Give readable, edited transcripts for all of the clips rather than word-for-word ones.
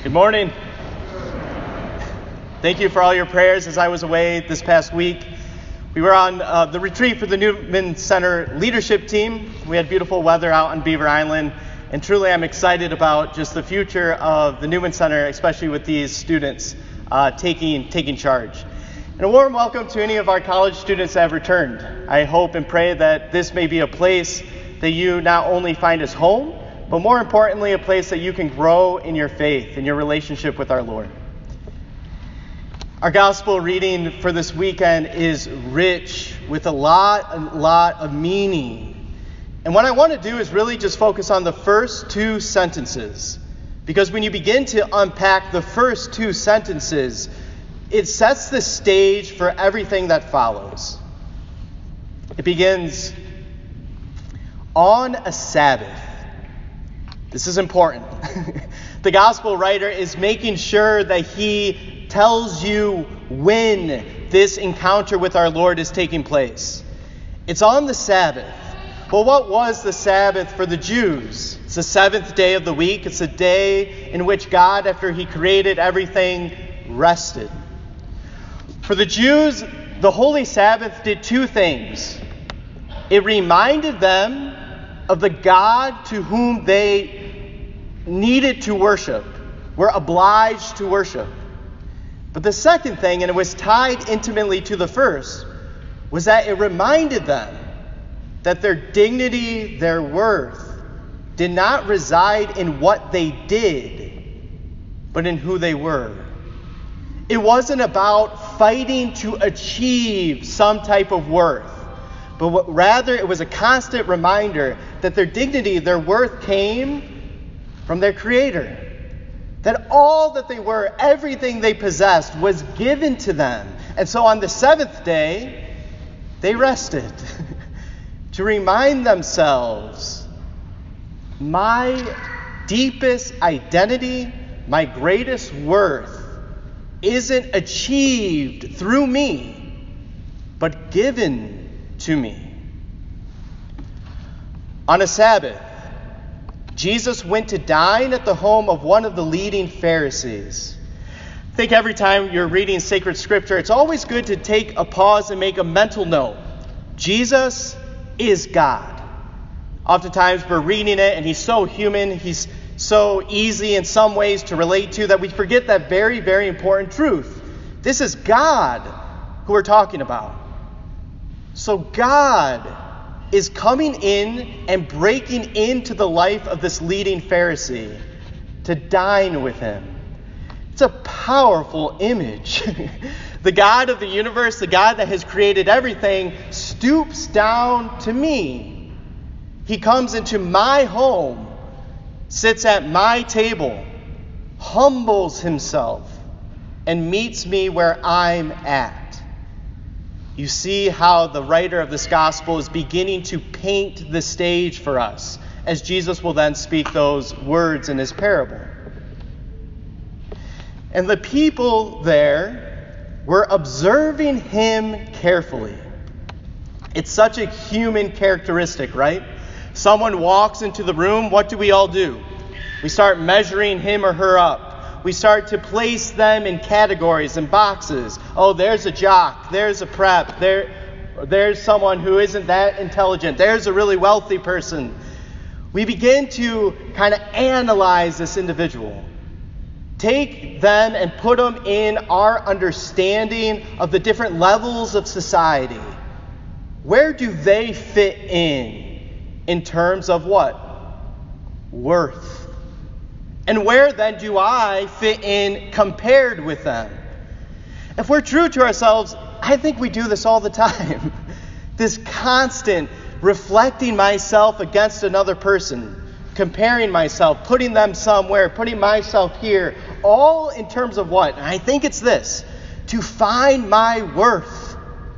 Good morning. Thank you for all your prayers as I was away this past week. We were on the retreat for the Newman Center leadership team. We had beautiful weather out on Beaver Island, and truly I'm excited about just the future of the Newman Center, especially with these students taking charge. And a warm welcome to any of our college students that have returned. I hope and pray that this may be a place that you not only find as home, but more importantly, a place that you can grow in your faith, in your relationship with our Lord. Our gospel reading for this weekend is rich with a lot of meaning. And what I want to do is really just focus on the first two sentences. Because when you begin to unpack the first two sentences, it sets the stage for everything that follows. It begins, on a Sabbath. This is important. The gospel writer is making sure that he tells you when this encounter with our Lord is taking place. It's on the Sabbath. Well, what was the Sabbath for the Jews? It's the seventh day of the week. It's a day in which God, after he created everything, rested. For the Jews, the Holy Sabbath did two things. It reminded them of the God to whom they needed to worship, were obliged to worship. But the second thing, and it was tied intimately to the first, was that it reminded them that their dignity, their worth, did not reside in what they did, but in who they were. It wasn't about fighting to achieve some type of worth, but rather it was a constant reminder that their dignity, their worth came from their Creator. That all that they were, everything they possessed, was given to them. And so on the seventh day, they rested to remind themselves, my deepest identity, my greatest worth, isn't achieved through me, but given to me. On a Sabbath, Jesus went to dine at the home of one of the leading Pharisees. I think every time you're reading sacred scripture, it's always good to take a pause and make a mental note. Jesus is God. Oftentimes we're reading it and he's so human, he's so easy in some ways to relate to that we forget that very, very important truth. This is God who we're talking about. So God is coming in and breaking into the life of this leading Pharisee to dine with him. It's a powerful image. The God of the universe, the God that has created everything, stoops down to me. He comes into my home, sits at my table, humbles himself, and meets me where I'm at. You see how the writer of this gospel is beginning to paint the stage for us, as Jesus will then speak those words in his parable. And the people there were observing him carefully. It's such a human characteristic, right? Someone walks into the room, what do we all do? We start measuring him or her up. We start to place them in categories and boxes. Oh, there's a jock. There's a prep. There's someone who isn't that intelligent. There's a really wealthy person. We begin to kind of analyze this individual. Take them and put them in our understanding of the different levels of society. Where do they fit in terms of what? Worth. And where then do I fit in compared with them? If we're true to ourselves, I think we do this all the time. This constant reflecting myself against another person, comparing myself, putting them somewhere, putting myself here, all in terms of what? And I think it's this, to find my worth,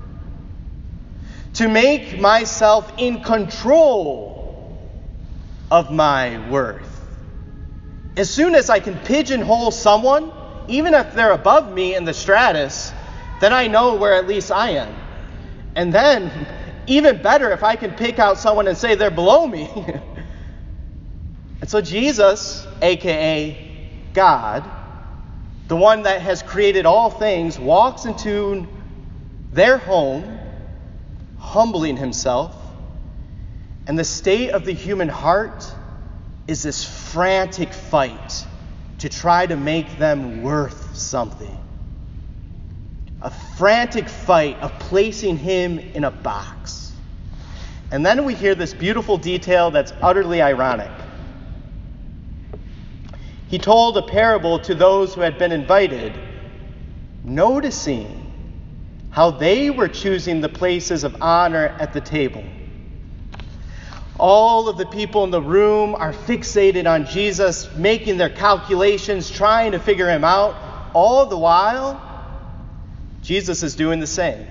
to make myself in control of my worth. As soon as I can pigeonhole someone, even if they're above me in the stratus, then I know where at least I am. And then, even better if I can pick out someone and say they're below me. And so Jesus, a.k.a. God, the one that has created all things, walks into their home, humbling himself, and the state of the human heart is this frantic fight to try to make them worth something. A frantic fight of placing him in a box. And then we hear this beautiful detail that's utterly ironic. He told a parable to those who had been invited, noticing how they were choosing the places of honor at the table. All of the people in the room are fixated on Jesus, making their calculations, trying to figure him out. All the while, Jesus is doing the same.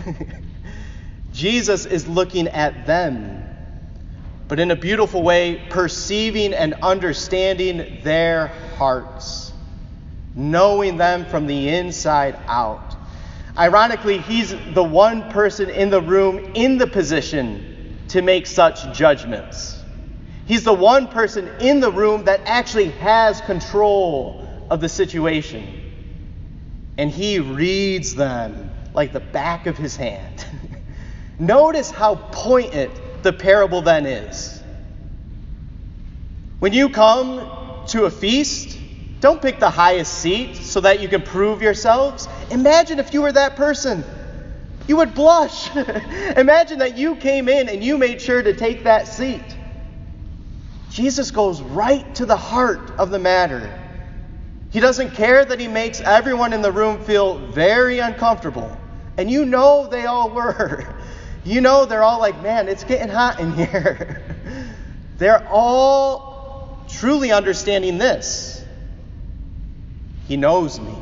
Jesus is looking at them, but in a beautiful way, perceiving and understanding their hearts, knowing them from the inside out. Ironically, he's the one person in the room in the position to make such judgments. He's the one person in the room that actually has control of the situation. And he reads them like the back of his hand. Notice how poignant the parable then is. When you come to a feast, don't pick the highest seat so that you can prove yourselves. Imagine if you were that person. You would blush. Imagine that you came in and you made sure to take that seat. Jesus goes right to the heart of the matter. He doesn't care that he makes everyone in the room feel very uncomfortable. And you know they all were. You know they're all like, man, it's getting hot in here. They're all truly understanding this. He knows me.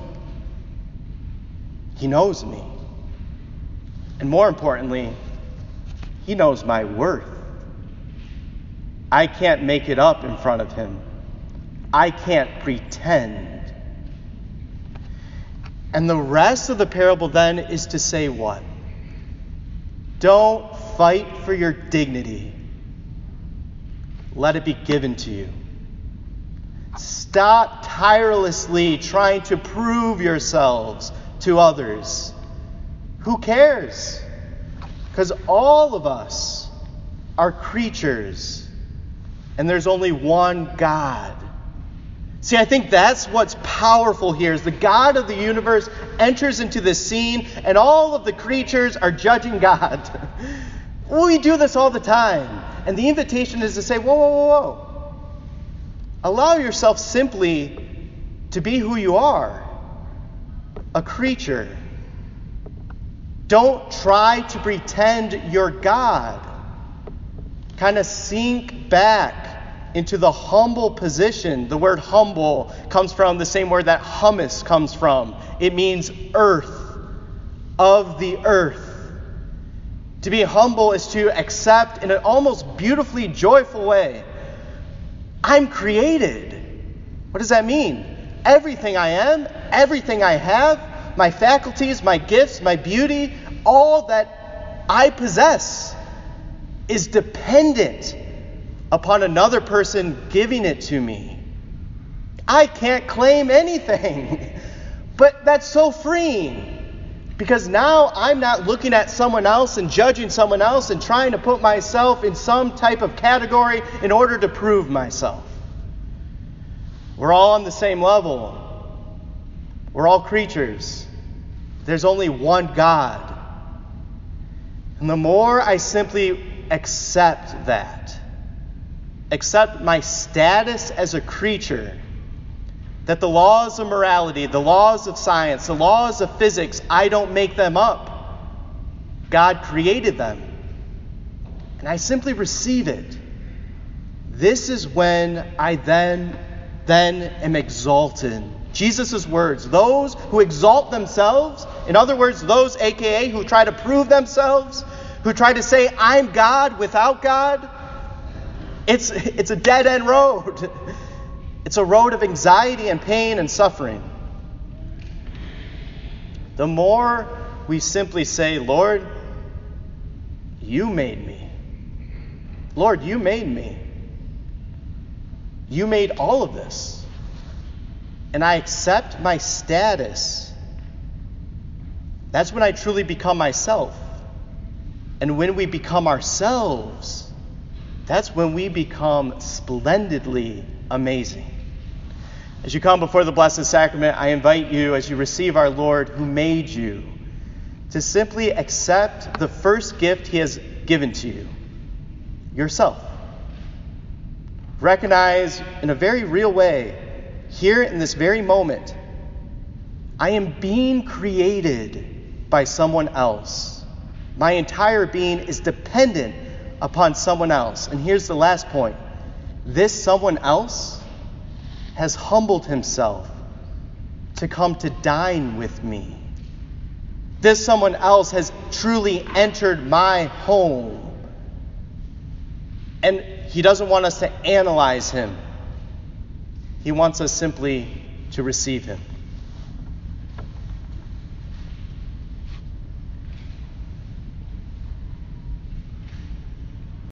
He knows me. And more importantly, he knows my worth. I can't make it up in front of him. I can't pretend. And the rest of the parable then is to say what? Don't fight for your dignity. Let it be given to you. Stop tirelessly trying to prove yourselves to others. Who cares? Because all of us are creatures, and there's only one God. See, I think that's what's powerful here, is the God of the universe enters into the scene, and all of the creatures are judging God. We do this all the time. And the invitation is to say, whoa, whoa, whoa, whoa. Allow yourself simply to be who you are, a creature. Don't try to pretend you're God. Kind of sink back into the humble position. The word humble comes from the same word that hummus comes from. It means earth, of the earth. To be humble is to accept in an almost beautifully joyful way, I'm created. What does that mean? Everything I am, everything I have, my faculties, my gifts, my beauty, all that I possess is dependent upon another person giving it to me. I can't claim anything. But that's so freeing. Because now I'm not looking at someone else and judging someone else and trying to put myself in some type of category in order to prove myself. We're all on the same level. We're all creatures. There's only one God. And the more I simply accept that, accept my status as a creature, that the laws of morality, the laws of science, the laws of physics, I don't make them up. God created them. And I simply receive it. This is when I then am exalted. Jesus' words, those who exalt themselves, in other words, those aka who try to prove themselves, who try to say, I'm God without God, it's a dead-end road. It's a road of anxiety and pain and suffering. The more we simply say, Lord, you made me. Lord, you made me. You made all of this. and I accept my status, that's when I truly become myself. And when we become ourselves, that's when we become splendidly amazing. As you come before the Blessed Sacrament, I invite you, as you receive our Lord who made you, to simply accept the first gift he has given to you, yourself. Recognize in a very real way, here in this very moment, I am being created by someone else. My entire being is dependent upon someone else. And here's the last point. This someone else has humbled himself to come to dine with me. This someone else has truly entered my home. And he doesn't want us to analyze him. He wants us simply to receive him.